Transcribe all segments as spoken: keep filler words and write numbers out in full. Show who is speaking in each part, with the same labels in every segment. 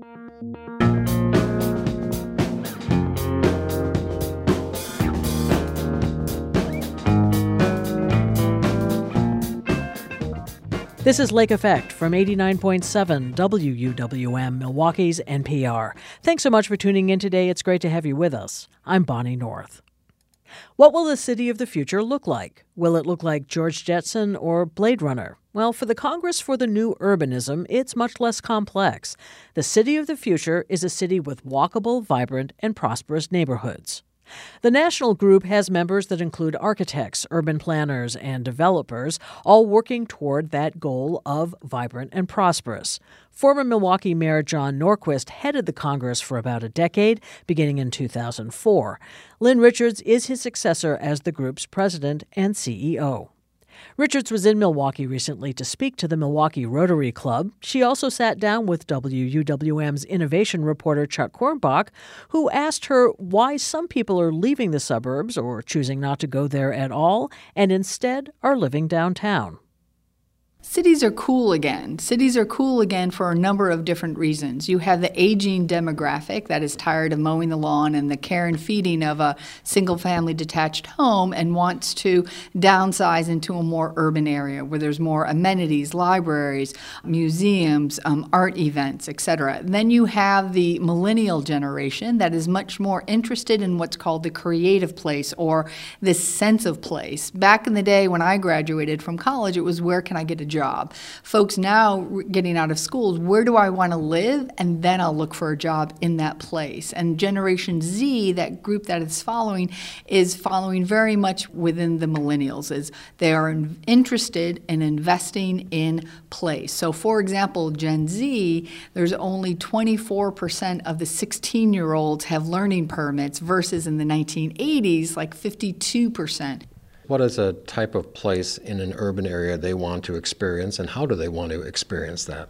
Speaker 1: This is Lake Effect from eighty-nine point seven W U W M, Milwaukee's N P R. Thanks so much for tuning in today. It's great to have you with us. I'm Bonnie North. What will the city of the future look like? Will it look like George Jetson or Blade Runner? Well, for the Congress for the New Urbanism, it's much less complex. The city of the future is a city with walkable, vibrant, and prosperous neighborhoods. The national group has members that include architects, urban planners, and developers, all working toward that goal of vibrant and prosperous. Former Milwaukee Mayor John Norquist headed the Congress for about a decade, beginning in two thousand four. Lynn Richards is his successor as the group's president and C E O. Richards was in Milwaukee recently to speak to the Milwaukee Rotary Club. She also sat down with W U W M's innovation reporter Chuck Kornbach, who asked her why some people are leaving the suburbs or choosing not to go there at all and instead are living downtown.
Speaker 2: Cities are cool again. Cities are cool again for a number of different reasons. You have the aging demographic that is tired of mowing the lawn and the care and feeding of a single-family detached home and wants to downsize into a more urban area where there's more amenities, libraries, museums, um, art events, et cetera. Then you have the millennial generation that is much more interested in what's called the creative place or this sense of place. Back in the day when I graduated from college, it was where can I get a job. Folks now getting out of schools, where do I want to live? And then I'll look for a job in that place. And Generation Z, that group that is following, is following very much within the millennials, is they are interested in investing in place. So for example, Gen Z, there's only twenty-four percent of the sixteen-year-olds have learning permits versus in the nineteen eighties, like fifty-two percent.
Speaker 3: What is a type of place in an urban area they want to experience, and how do they want to experience that?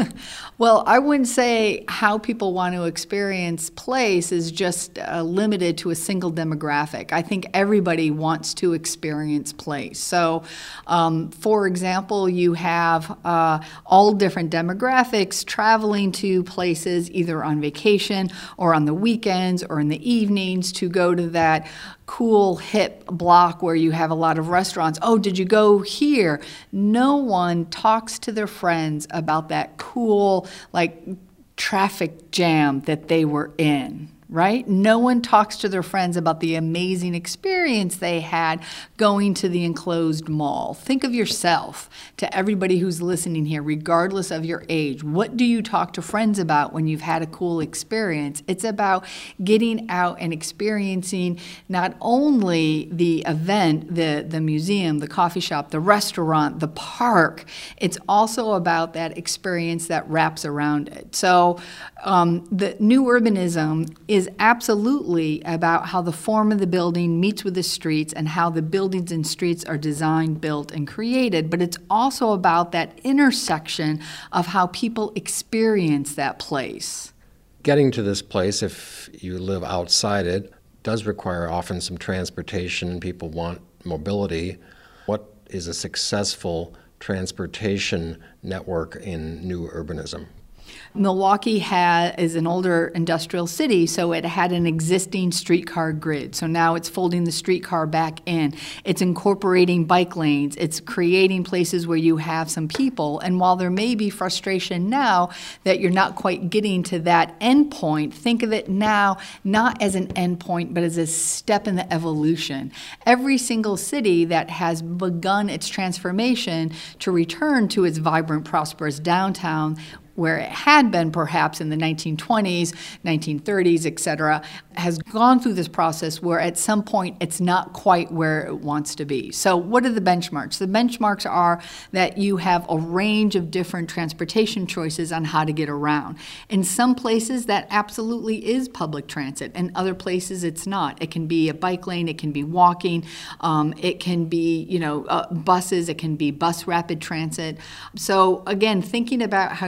Speaker 2: Well, I wouldn't say how people want to experience place is just uh, limited to a single demographic. I think everybody wants to experience place. So, um, for example, you have uh, all different demographics traveling to places either on vacation or on the weekends or in the evenings to go to that cool, hip block where you have a lot of restaurants. Oh, did you go here? No one talks to their friends about that cool, like, traffic jam that they were in, right? No one talks to their friends about the amazing experience they had going to the enclosed mall. Think of yourself, to everybody who's listening here, regardless of your age. What do you talk to friends about when you've had a cool experience? It's about getting out and experiencing not only the event, the, the museum, the coffee shop, the restaurant, the park. It's also about that experience that wraps around it. So um, the new urbanism is is absolutely about how the form of the building meets with the streets and how the buildings and streets are designed, built, and created, but it's also about that intersection of how people experience that place.
Speaker 3: Getting to this place, if you live outside it, does require often some transportation. People want mobility. What is a successful transportation network in new urbanism?
Speaker 2: Milwaukee had, is an older industrial city, so it had an existing streetcar grid. So now it's folding the streetcar back in. It's incorporating bike lanes. It's creating places where you have some people. And while there may be frustration now that you're not quite getting to that end point, think of it now not as an end point, but as a step in the evolution. Every single city that has begun its transformation to return to its vibrant, prosperous downtown, where it had been perhaps in the nineteen twenties, nineteen thirties, et cetera, has gone through this process where at some point it's not quite where it wants to be. So what are the benchmarks? The benchmarks are that you have a range of different transportation choices on how to get around. In some places that absolutely is public transit. In other places it's not. It can be a bike lane, it can be walking, um, it can be, you know, uh, buses, it can be bus rapid transit. So again, thinking about how you build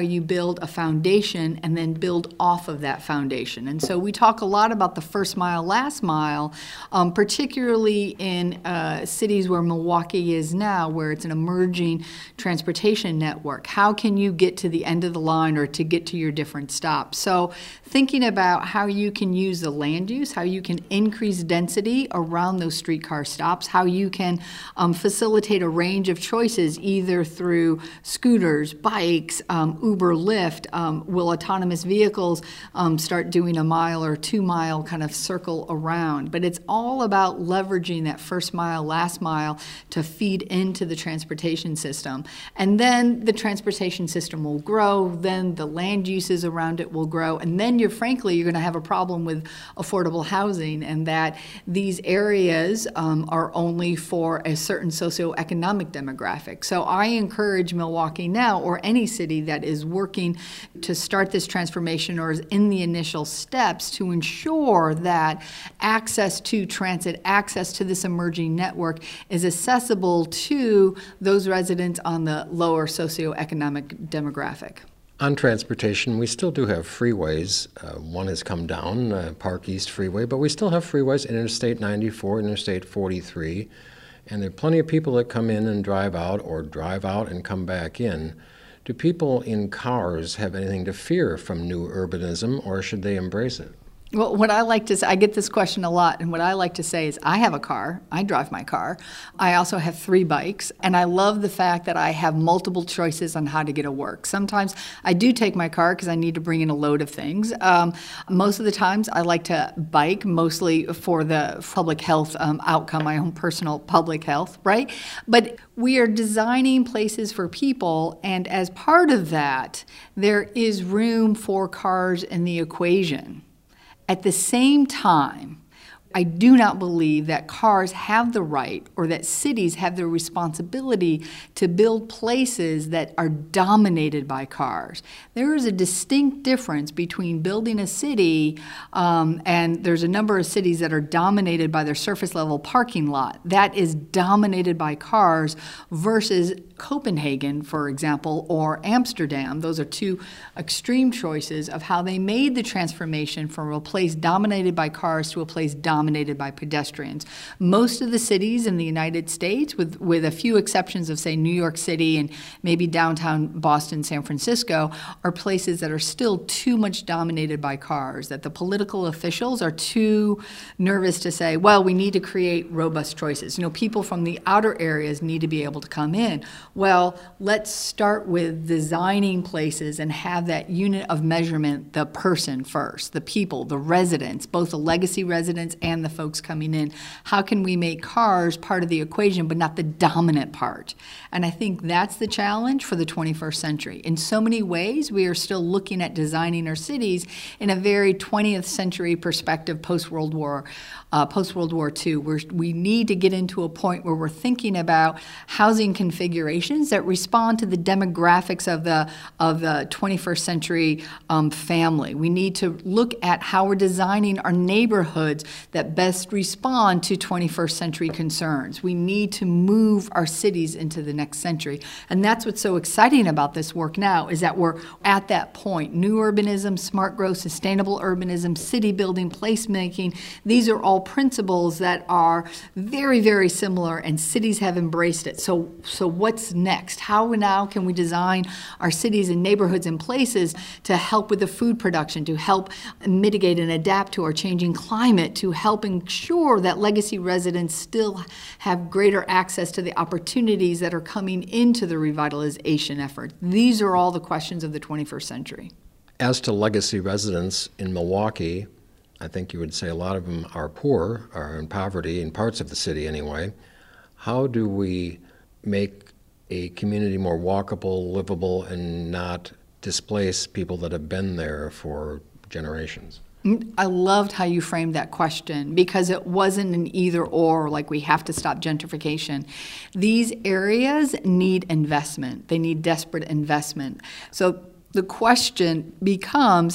Speaker 2: build a foundation and then build off of that foundation. And so we talk a lot about the first mile, last mile, um, particularly in uh, cities where Milwaukee is now, where it's an emerging transportation network. How can you get to the end of the line or to get to your different stops? So thinking about how you can use the land use, how you can increase density around those streetcar stops, how you can um, facilitate a range of choices either through scooters, bikes, um, Uber, Lyft. Um, will autonomous vehicles um, start doing a mile or two mile kind of circle around? But it's all about leveraging that first mile, last mile to feed into the transportation system. And then the transportation system will grow, then the land uses around it will grow, and then you're frankly, you're going to have a problem with affordable housing, and that these areas um, are only for a certain socioeconomic demographic. So I encourage Milwaukee now, or any city that is working to start this transformation or is in the initial steps, to ensure that access to transit, access to this emerging network is accessible to those residents on the lower socioeconomic demographic.
Speaker 3: On transportation, we still do have freeways. Uh, one has come down, uh, Park East Freeway, but we still have freeways, Interstate ninety-four, Interstate forty-three, and there are plenty of people that come in and drive out or drive out and come back in. Do people in cars have anything to fear from new urbanism, or should they embrace it?
Speaker 2: Well, what I like to say, I get this question a lot, and what I like to say is I have a car, I drive my car, I also have three bikes, and I love the fact that I have multiple choices on how to get to work. Sometimes I do take my car because I need to bring in a load of things. Um, most of the times I like to bike, mostly for the public health um, outcome, my own personal public health, right? But we are designing places for people, and as part of that, there is room for cars in the equation. At the same time, I do not believe that cars have the right or that cities have the responsibility to build places that are dominated by cars. There is a distinct difference between building a city, um, and there's a number of cities that are dominated by their surface level parking lot. That is dominated by cars versus Copenhagen, for example, or Amsterdam. Those are two extreme choices of how they made the transformation from a place dominated by cars to a place dominated dominated by pedestrians. Most of the cities in the United States, with, with a few exceptions of, say, New York City and maybe downtown Boston, San Francisco, are places that are still too much dominated by cars, that the political officials are too nervous to say, well, we need to create robust choices. You know, people from the outer areas need to be able to come in. Well, let's start with designing places and have that unit of measurement, the person first, the people, the residents, both the legacy residents and the folks coming in. How can we make cars part of the equation, but not the dominant part? And I think that's the challenge for the twenty-first century. In so many ways, we are still looking at designing our cities in a very twentieth century perspective, post-World War, uh, post-World War Two, where we need to get into a point where we're thinking about housing configurations that respond to the demographics of the of the twenty-first century um, family. We need to look at how we're designing our neighborhoods that best respond to twenty-first century concerns. We need to move our cities into the next century. And that's what's so exciting about this work now, is that we're at that point. New urbanism, smart growth, sustainable urbanism, city building, placemaking, these are all principles that are very, very similar, and cities have embraced it. So, so what's next? How now can we design our cities and neighborhoods and places to help with the food production, to help mitigate and adapt to our changing climate, to help ensure that legacy residents still have greater access to the opportunities that are coming into the revitalization effort? These are all the questions of the twenty-first century.
Speaker 3: As to legacy residents in Milwaukee, I think you would say a lot of them are poor, are in poverty, in parts of the city anyway. How do we make a community more walkable, livable, and not displace people that have been there for generations?
Speaker 2: I loved how you framed that question, because it wasn't an either or, like we have to stop gentrification. These areas need investment. They need desperate investment. So the question becomes,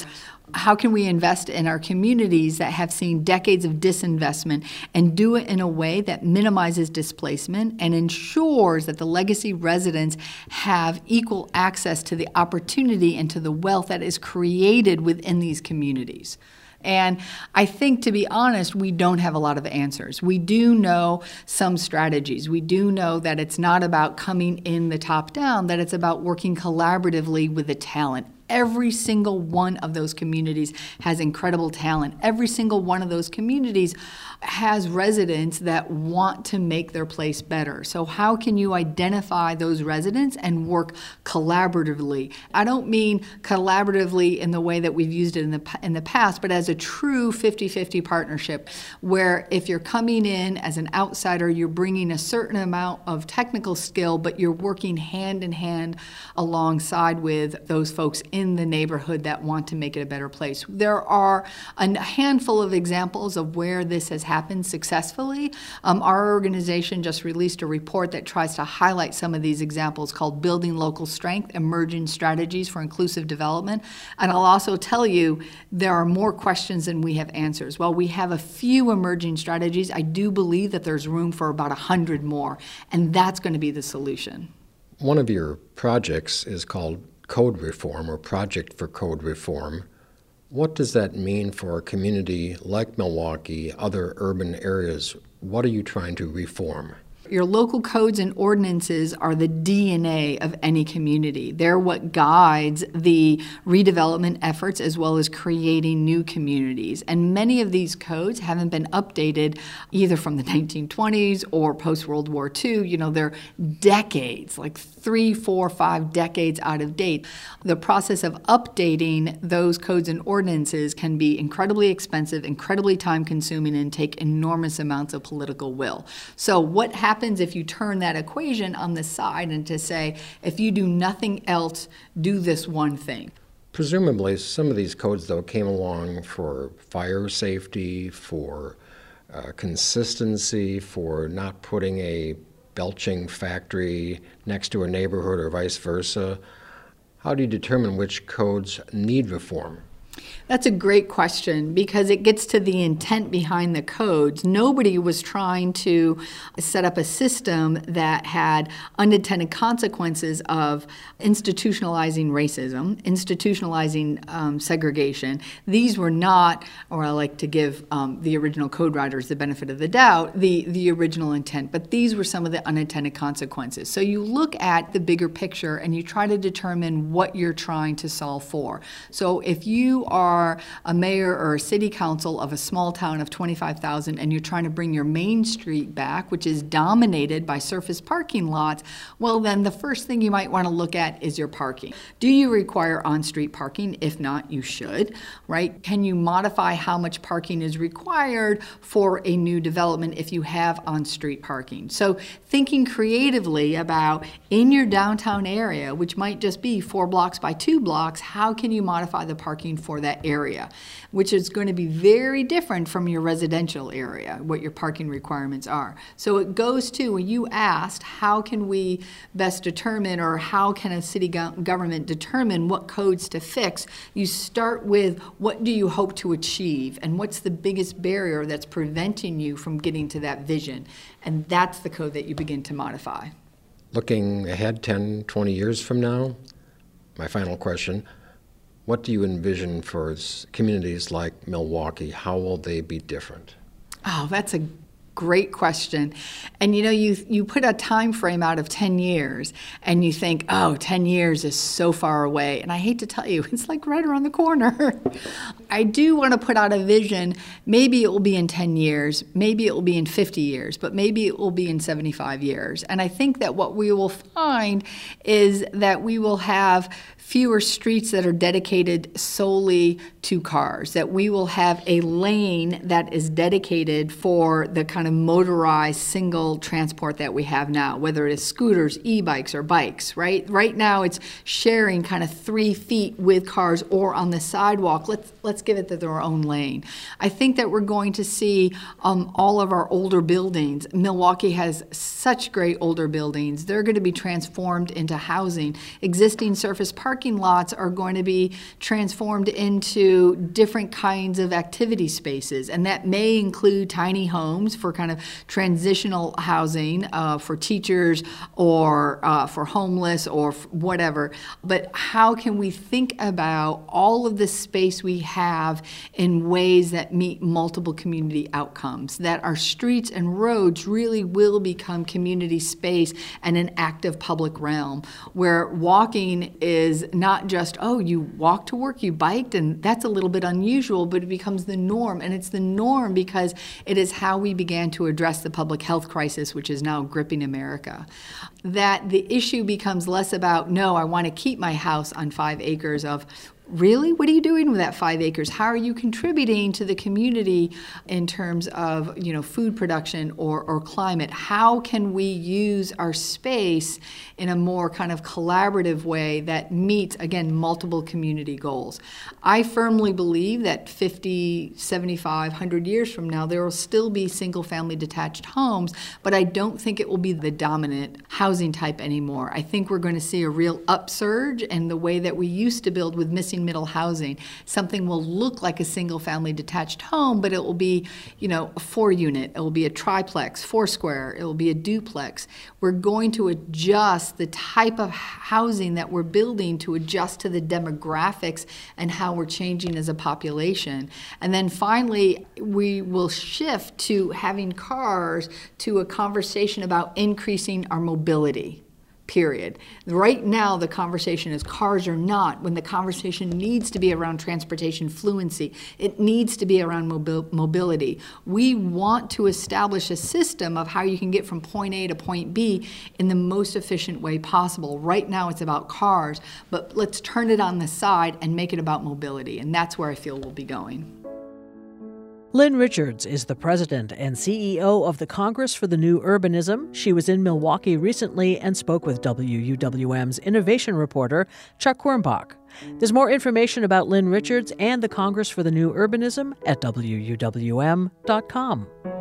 Speaker 2: How can we invest in our communities that have seen decades of disinvestment and do it in a way that minimizes displacement and ensures that the legacy residents have equal access to the opportunity and to the wealth that is created within these communities? And I think, to be honest, we don't have a lot of answers. We do know some strategies. We do know that it's not about coming in the top down, that it's about working collaboratively with the talent. Every single one of those communities has incredible talent. Every single one of those communities has residents that want to make their place better. So how can you identify those residents and work collaboratively? I don't mean collaboratively in the way that we've used it in the in the past, but as a true fifty-fifty partnership, where if you're coming in as an outsider, you're bringing a certain amount of technical skill, but you're working hand in hand alongside with those folks in the neighborhood that want to make it a better place. There are a handful of examples of where this has happened successfully. Um, our organization just released a report that tries to highlight some of these examples called Building Local Strength, Emerging Strategies for Inclusive Development. And I'll also tell you, there are more questions than we have answers. While we have a few emerging strategies, I do believe that there's room for about a hundred more, and that's going to be the solution.
Speaker 3: One of your projects is called Code Reform, or Project for Code Reform. What does that mean for a community like Milwaukee, other urban areas? What are you trying to reform?
Speaker 2: Your local codes and ordinances are the D N A of any community. They're what guides the redevelopment efforts as well as creating new communities. And many of these codes haven't been updated either from the nineteen twenties or post-World War Two. You know, they're decades, like three, four, five decades out of date. The process of updating those codes and ordinances can be incredibly expensive, incredibly time-consuming, and take enormous amounts of political will. So what happens if you turn that equation on the side and to say, if you do nothing else, do this one thing?
Speaker 3: Presumably, some of these codes, though, came along for fire safety, for uh, consistency, for not putting a belching factory next to a neighborhood or vice versa. How do you determine which codes need reform?
Speaker 2: That's a great question because it gets to the intent behind the codes. Nobody was trying to set up a system that had unintended consequences of institutionalizing racism, institutionalizing um, segregation. These were not, or I like to give um, the original code writers the benefit of the doubt, the, the original intent, but these were some of the unintended consequences. So you look at the bigger picture and you try to determine what you're trying to solve for. So if you are a mayor or a city council of a small town of twenty-five thousand and you're trying to bring your main street back, which is dominated by surface parking lots, well then the first thing you might want to look at is your parking. Do you require on-street parking? If not, you should, right? Can you modify how much parking is required for a new development if you have on-street parking? So thinking creatively about in your downtown area, which might just be four blocks by two blocks, how can you modify the parking for that area, which is going to be very different from your residential area, what your parking requirements are. So it goes to, when you asked, how can we best determine, or how can a city go- government determine what codes to fix, you start with what do you hope to achieve, and what's the biggest barrier that's preventing you from getting to that vision, and that's the code that you begin to modify.
Speaker 3: Looking ahead ten, twenty years from now, my final question, what do you envision for communities like Milwaukee? How will they be different?
Speaker 2: Oh, that's a great question. And you know, you you put a time frame out of ten years and you think, oh, ten years is so far away. And I hate to tell you, it's like right around the corner. I do want to put out a vision. Maybe it will be in ten years, maybe it will be in fifty years, but maybe it will be in seventy-five years. And I think that what we will find is that we will have fewer streets that are dedicated solely to cars, that we will have a lane that is dedicated for the kind of of motorized single transport that we have now, whether it is scooters, e-bikes, or bikes, right? Right now it's sharing kind of three feet with cars or on the sidewalk. Let's let's give it their own lane. I think that we're going to see um, all of our older buildings. Milwaukee has such great older buildings. They're going to be transformed into housing. Existing surface parking lots are going to be transformed into different kinds of activity spaces, and that may include tiny homes for kind of transitional housing uh, for teachers or uh, for homeless or f- whatever. But how can we think about all of the space we have in ways that meet multiple community outcomes, that our streets and roads really will become community space and an active public realm, where walking is not just, oh, you walk to work, you biked, and that's a little bit unusual, but it becomes the norm. And it's the norm because it is how we began to address the public health crisis, which is now gripping America. That the issue becomes less about, no, I want to keep my house on five acres of, really? What are you doing with that five acres? How are you contributing to the community in terms of, you know, food production or, or climate? How can we use our space in a more kind of collaborative way that meets, again, multiple community goals? I firmly believe that fifty, seventy-five, one hundred years from now, there will still be single-family detached homes, but I don't think it will be the dominant housing type anymore. I think we're going to see a real upsurge in the way that we used to build with missing middle housing. Something will look like a single-family detached home, but it will be, you know, a four-unit. It will be a triplex, four square. It will be a duplex. We're going to adjust the type of housing that we're building to adjust to the demographics and how we're changing as a population. And then finally, we will shift to having cars to a conversation about increasing our mobility. Period. Right now, the conversation is cars or not, when the conversation needs to be around transportation fluency. It needs to be around mobil- mobility. We want to establish a system of how you can get from point A to point B in the most efficient way possible. Right now, it's about cars, but let's turn it on the side and make it about mobility, and that's where I feel we'll be going.
Speaker 1: Lynn Richards is the president and C E O of the Congress for the New Urbanism. She was in Milwaukee recently and spoke with W U W M's innovation reporter, Chuck Quirmbach. There's more information about Lynn Richards and the Congress for the New Urbanism at W U W M dot com.